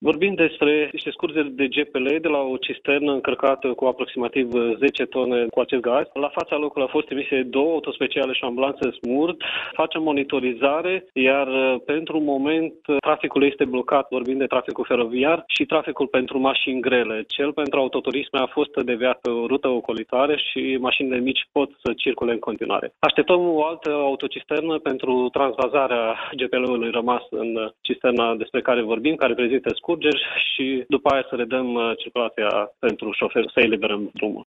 Vorbim despre niște scurgeri de GPL de la o cisternă încărcată cu aproximativ 10 tone cu acest gaz. La fața locului au fost emise 2 autospeciale și o ambulanță SMURD. Facem monitorizare, iar pentru moment traficul este blocat. Vorbim de traficul feroviar și traficul pentru mașini grele. Cel pentru autoturisme a fost deviat pe o rută ocolitoare și mașinile mici pot să circule în continuare. Așteptăm o altă autocisternă pentru transvazarea GPL-ului rămas în cisterna despre care vorbim, care prezintă scurgeri, și după aia să redăm circulația pentru șofer, să eliberăm drumul.